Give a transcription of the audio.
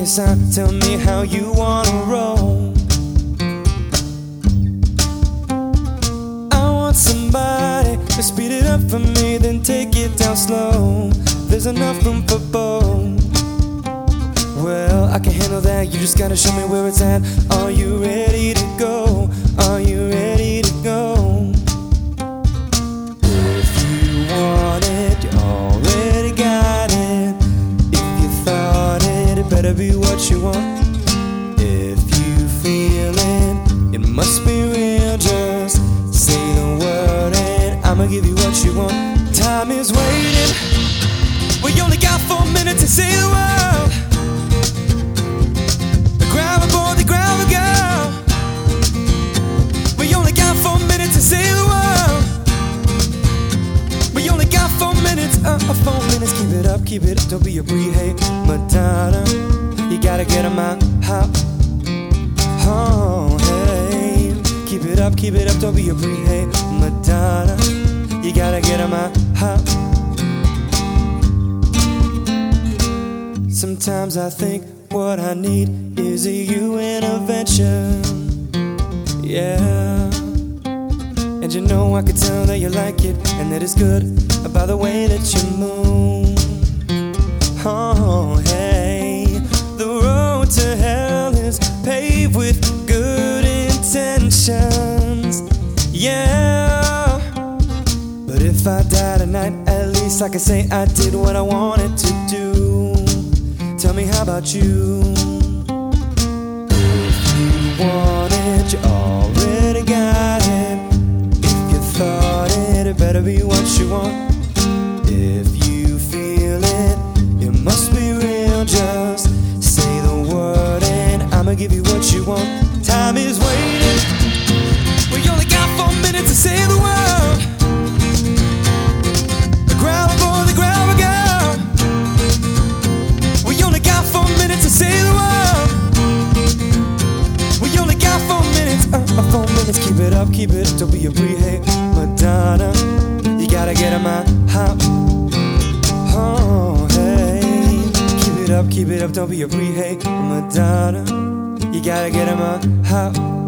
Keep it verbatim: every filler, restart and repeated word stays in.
a sign, tell me how you wanna roll. I want somebody to speed it up for me, then take it down slow. There's enough room for both. Well, I can handle that, you just gotta show me where it's at. Are you ready to go? Are you ready to go? If you want it, you already got it. If you thought it, it better be what you want. If you feel it, it must be real. Just say the word and I'ma give you what you want. Time is waiting. We only got four minutes to see the world. Grab a boy, the grab a girl. We only got four minutes to see the world. We only got four minutes, uh, uh, four minutes. Keep it up, keep it up, don't be a brie, hey, Madonna. You gotta get 'em out, hop. Oh, hey. Keep it up, keep it up, don't be a brie, hey, Madonna. You gotta get 'em out, hop. Sometimes I think what I need is a you intervention. Yeah. And you know I can tell that you like it, and that it's good by the way that you move. Oh, hey. The road to hell is paved with good intentions. Yeah. But if I die tonight, at least I can say I did what I wanted to do. Tell me, how about you? If you want it, you already got it. If you thought it, it better be what you want. If you feel it, it must be real. Just say the word and I'ma give you what you want. Time is waiting. We only got four minutes to save the world. The grab a boy, the grab a girl. We only got four minutes to save the world. We only got four minutes, uh, uh, four minutes. Keep it up, keep it up, don't be a brie, hey, Madonna. You gotta get 'em out, hop. Oh, hey. Keep it up, keep it up, don't be a brie, hey, Madonna. You gotta get 'em out, hop.